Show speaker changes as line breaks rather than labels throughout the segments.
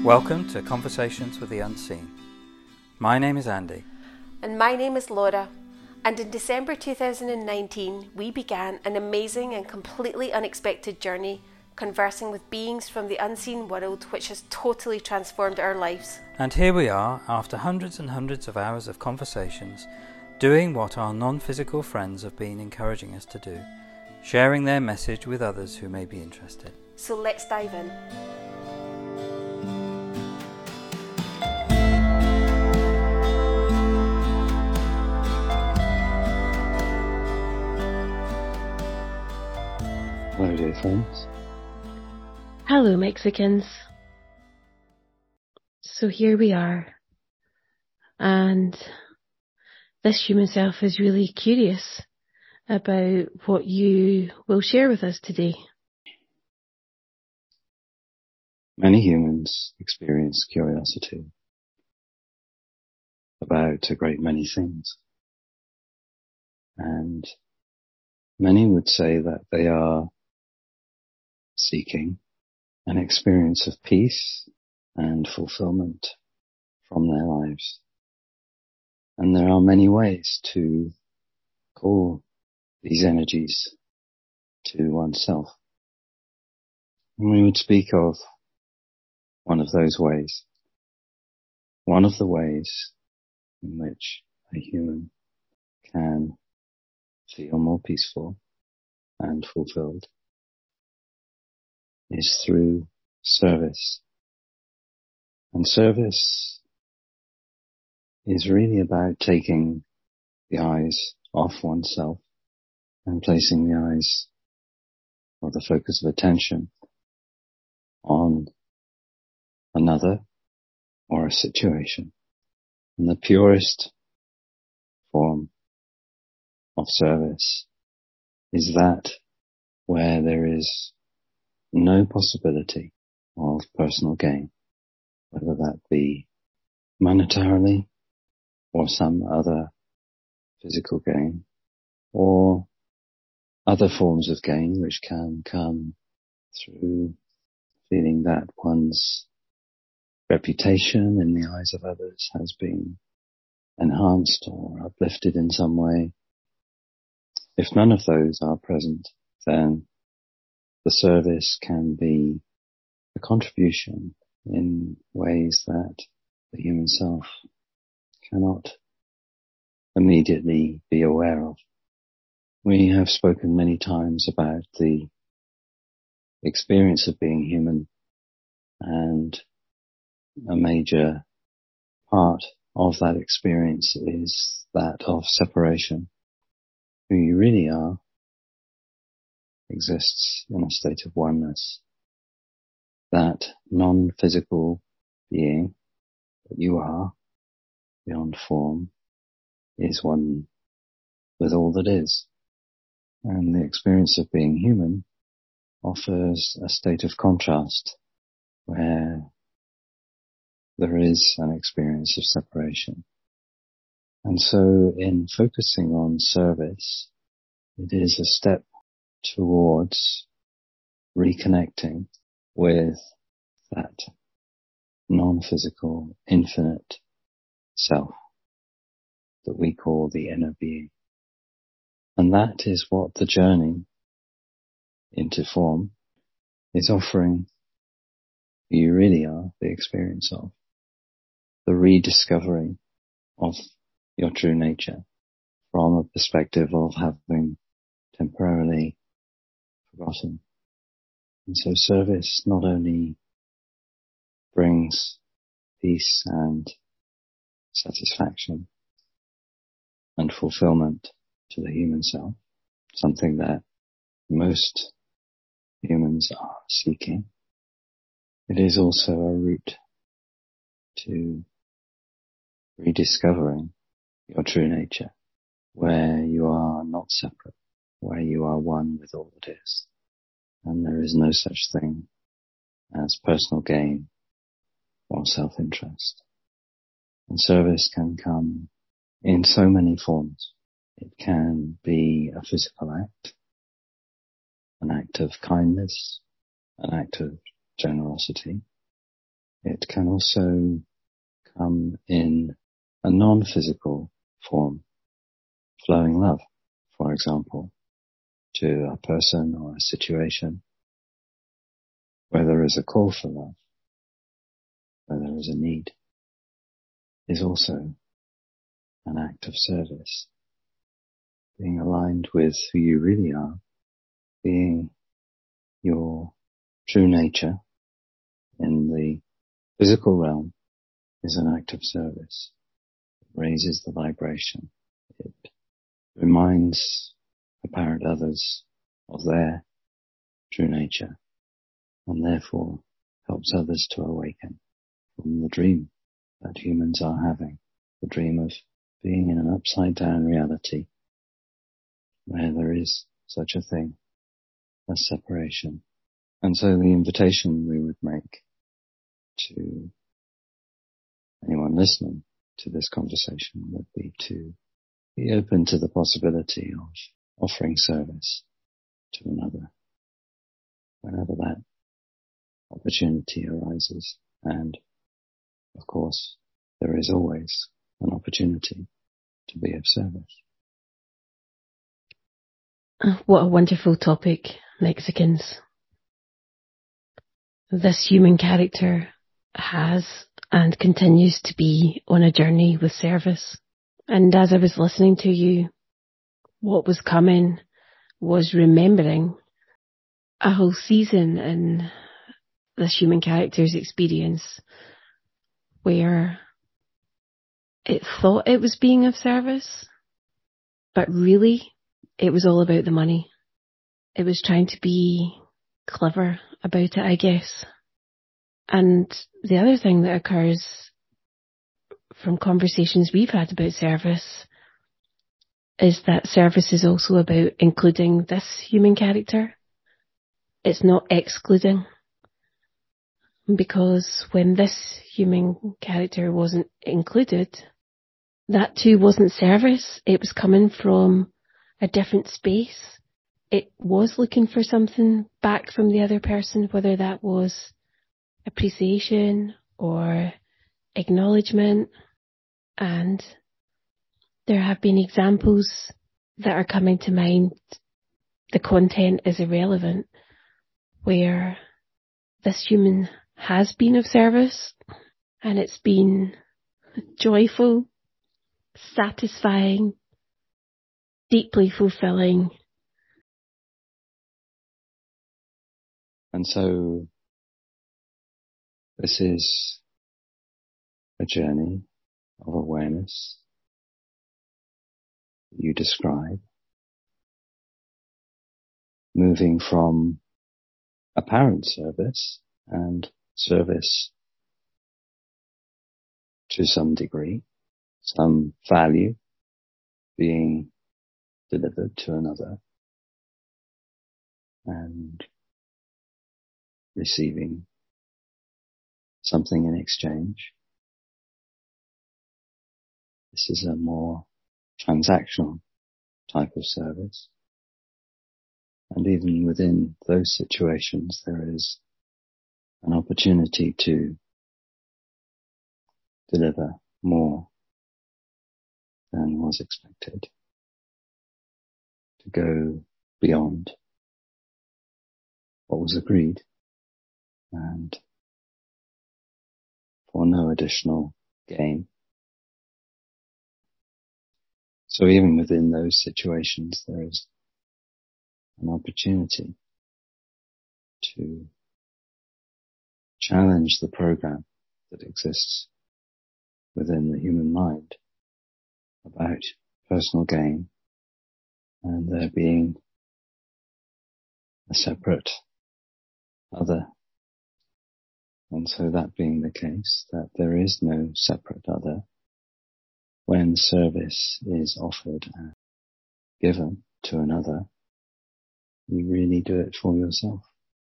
Welcome to Conversations with the Unseen. My name is Andy.
And my name is Laura. And in December 2019, we began an amazing and completely unexpected journey, conversing with beings from the unseen world, which has totally transformed our lives.
And here we are, after hundreds and hundreds of hours of conversations, doing what our non-physical friends have been encouraging us to do, sharing their message with others who may be interested.
So let's dive in.
Hello, dear friends.
Hello, Mexicans. So here we are, and this human self is really curious about what you will share with us today.
Many humans experience curiosity about a great many things, and many would say that they are seeking an experience of peace and fulfillment from their lives. And there are many ways to call these energies to oneself. And we would speak of one of those ways. One of the ways in which a human can feel more peaceful and fulfilled is through service. And service is really about taking the eyes off oneself and placing the eyes or the focus of attention on another or a situation. And the purest form of service is that where there is no possibility of personal gain, whether that be monetarily or some other physical gain or other forms of gain which can come through feeling that one's reputation in the eyes of others has been enhanced or uplifted in some way. If none of those are present, then the service can be a contribution in ways that the human self cannot immediately be aware of. We have spoken many times about the experience of being human, and a major part of that experience is that of separation. Who you really are exists in a state of oneness. That non-physical being that you are, beyond form, is one with all that is. And the experience of being human offers a state of contrast where there is an experience of separation. And so in focusing on service, it is a step towards reconnecting with that non-physical, infinite self that we call the inner being. And that is what the journey into form is offering who you really are the experience of, the rediscovery of your true nature from a perspective of having temporarily forgotten. And so service not only brings peace and satisfaction and fulfillment to the human self, something that most humans are seeking. It is also a route to rediscovering your true nature, where you are not separate, where you are one with all that is. And there is no such thing as personal gain or self-interest. And service can come in so many forms. It can be a physical act, an act of kindness, an act of generosity. It can also come in a non-physical form, flowing love, for example, to a person or a situation, where there is a call for love, where there is a need, is also an act of service. Being aligned with who you really are, being your true nature in the physical realm, is an act of service. It raises the vibration. It reminds apparent others of their true nature, and therefore helps others to awaken from the dream that humans are having, the dream of being in an upside down reality where there is such a thing as separation. And so the invitation we would make to anyone listening to this conversation would be to be open to the possibility of offering service to another whenever that opportunity arises. And of course, there is always an opportunity to be of service.
What a wonderful topic, Mexicans. This human character has and continues to be on a journey with service. And as I was listening to you, what was coming was remembering a whole season in this human character's experience where it thought it was being of service, but really it was all about the money. It was trying to be clever about it, I guess. And the other thing that occurs from conversations we've had about service is that service is also about including this human character. It's not excluding. Because when this human character wasn't included, that too wasn't service. It was coming from a different space. It was looking for something back from the other person, whether that was appreciation or acknowledgement. And there have been examples that are coming to mind. The content is irrelevant, where this human has been of service and it's been joyful, satisfying, deeply fulfilling.
And so this is a journey of awareness you describe, moving from apparent service and service to some degree, some value being delivered to another, and receiving something in exchange. This is a more transactional type of service. And even within those situations, there is an opportunity to deliver more than was expected, to go beyond what was agreed, and for no additional gain. So even within those situations, there is an opportunity to challenge the program that exists within the human mind about personal gain and there being a separate other. And so that being the case, that there is no separate other, when service is offered and given to another, you really do it for yourself.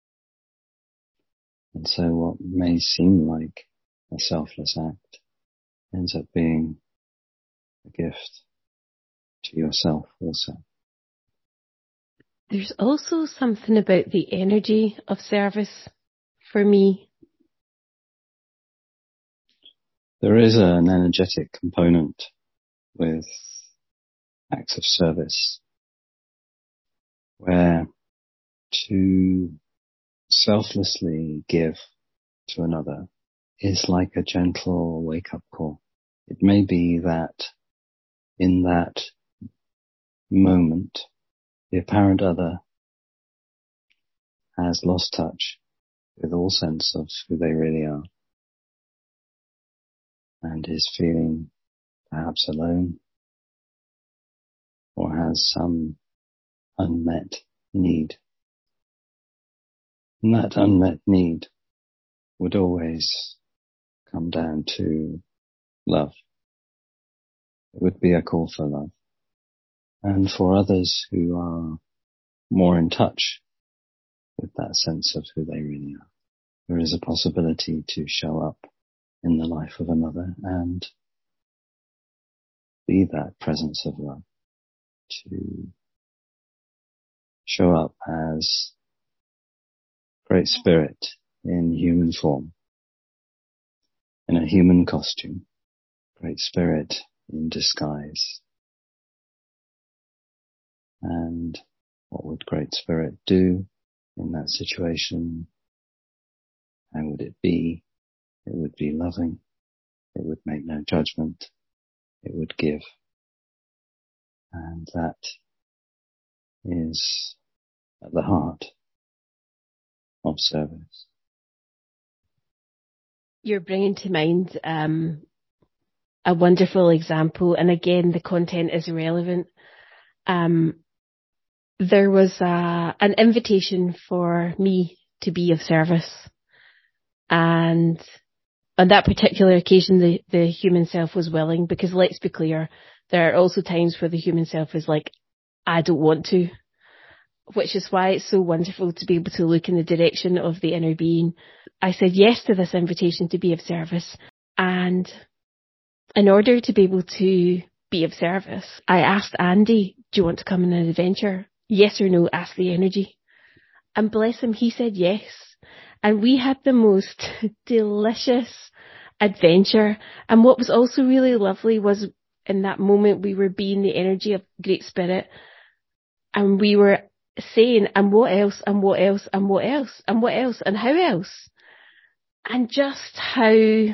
And so what may seem like a selfless act ends up being a gift to yourself also.
There's also something about the energy of service for me.
There is an energetic component with acts of service where to selflessly give to another is like a gentle wake-up call. It may be that in that moment, the apparent other has lost touch with all sense of who they really are and is feeling perhaps alone or has some unmet need. And that unmet need would always come down to love. It would be a call for love. And for others who are more in touch with that sense of who they really are, there is a possibility to show up in the life of another and be that presence of love, to show up as Great Spirit in human form, in a human costume, Great Spirit in disguise. And what would Great Spirit do in that situation? How would it be? It would be loving. It would make no judgment. It would give. And that is at the heart of service.
You're bringing to mind a wonderful example, and again, the content is relevant. There was an invitation for me to be of service, and on that particular occasion, the human self was willing, because let's be clear, there are also times where the human self is like, I don't want to, which is why it's so wonderful to be able to look in the direction of the inner being. I said yes to this invitation to be of service, and in order to be able to be of service, I asked Andy, do you want to come on an adventure? Yes or no, ask the energy. And bless him, he said yes. And we had the most delicious adventure. And what was also really lovely was in that moment we were being the energy of Great Spirit, and we were saying, and what else, and what else, and what else, and what else, and how else. And just how,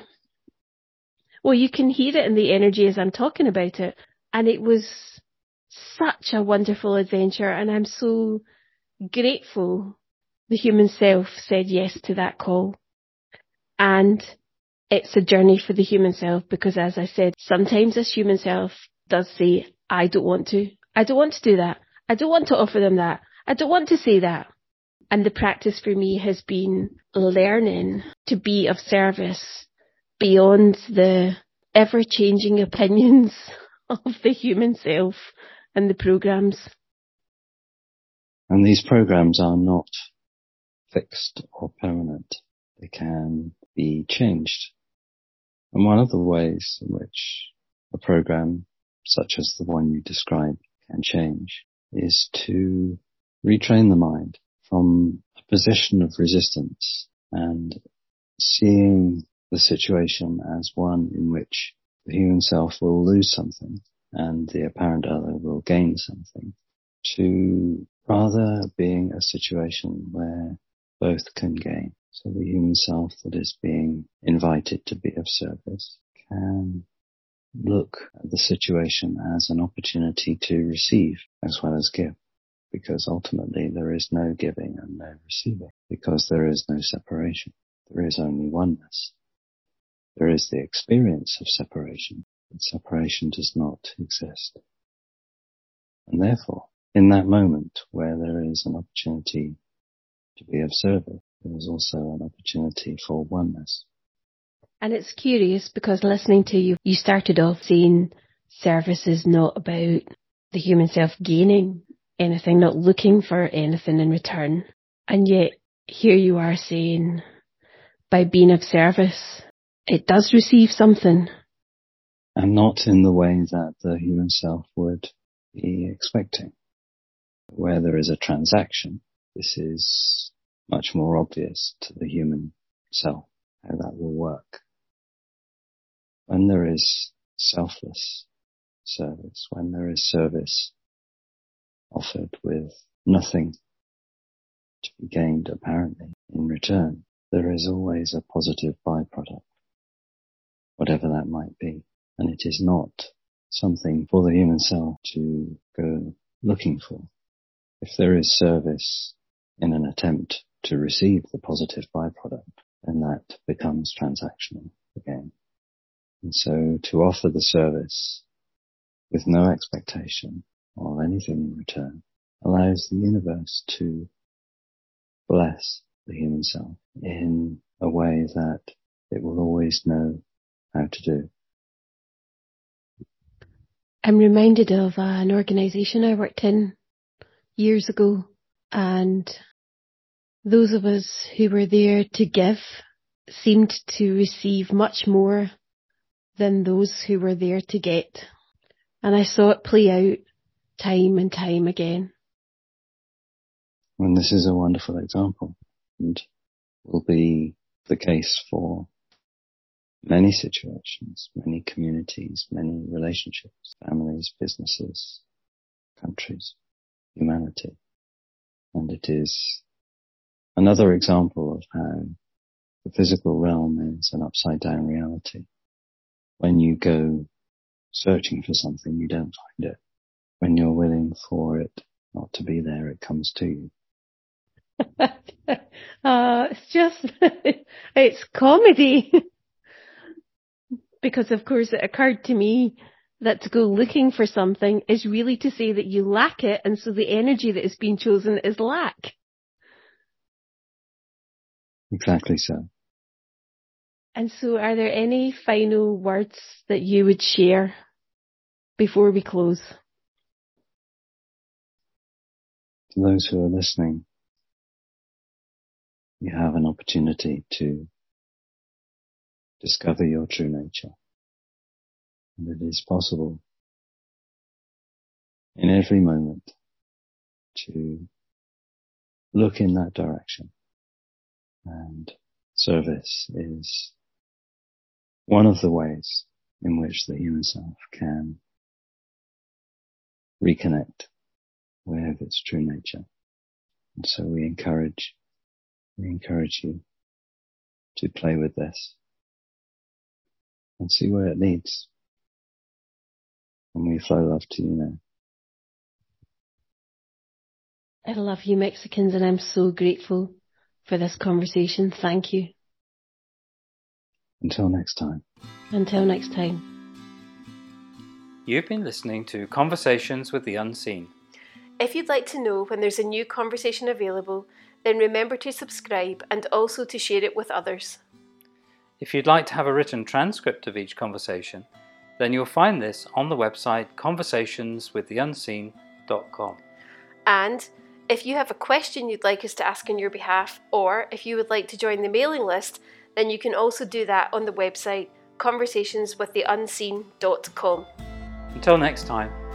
well, you can hear it in the energy as I'm talking about it. And it was such a wonderful adventure, and I'm so grateful the human self said yes to that call. And it's a journey for the human self, because as I said, sometimes this human self does say, I don't want to do that. I don't want to offer them that. I don't want to say that. And the practice for me has been learning to be of service beyond the ever-changing opinions of the human self and the programs.
And these programs are not fixed or permanent. They can be changed. And one of the ways in which a program, such as the one you described, can change is to retrain the mind from a position of resistance and seeing the situation as one in which the human self will lose something and the apparent other will gain something, to rather being a situation where both can gain. So the human self that is being invited to be of service can look at the situation as an opportunity to receive as well as give, because ultimately there is no giving and no receiving, because there is no separation. There is only oneness. There is the experience of separation, but separation does not exist. And therefore, in that moment where there is an opportunity to be of service, there is also an opportunity for oneness.
And it's curious because listening to you, you started off saying service is not about the human self gaining anything, not looking for anything in return. And yet here you are saying by being of service, it does receive something.
And not in the way that the human self would be expecting. Where there is a transaction, this is much more obvious to the human self, how that will work. When there is selfless service, when there is service offered with nothing to be gained apparently in return, there is always a positive byproduct, whatever that might be. And it is not something for the human self to go looking for. If there is service in an attempt to receive the positive byproduct, then that becomes transactional again. And so to offer the service with no expectation of anything in return allows the universe to bless the human self in a way that it will always know how to do.
I'm reminded of an organisation I worked in years ago, and those of us who were there to give seemed to receive much more than those who were there to get. And I saw it play out time and time again.
And this is a wonderful example, and will be the case for many situations, many communities, many relationships, families, businesses, countries, humanity. And it is another example of how the physical realm is an upside down reality. When you go searching for something, you don't find it. When you're willing for it not to be there, it comes to you.
It's comedy. Because of course it occurred to me that to go looking for something is really to say that you lack it, and so the energy that is being chosen is lack.
Exactly so.
And so are there any final words that you would share before we close?
To those who are listening, you have an opportunity to discover your true nature. And it is possible in every moment to look in that direction. And service is one of the ways in which the human self can reconnect with its true nature. And so we encourage you to play with this and see where it leads. And we flow love to you now.
I love you, Mexicans, and I'm so grateful for this conversation. Thank you.
Until next time.
Until next time.
You've been listening to Conversations with the Unseen.
If you'd like to know when there's a new conversation available, then remember to subscribe and also to share it with others.
If you'd like to have a written transcript of each conversation, then you'll find this on the website conversationswiththeunseen.com.
And if you have a question you'd like us to ask on your behalf, or if you would like to join the mailing list, then you can also do that on the website conversationswiththeunseen.com.
Until next time.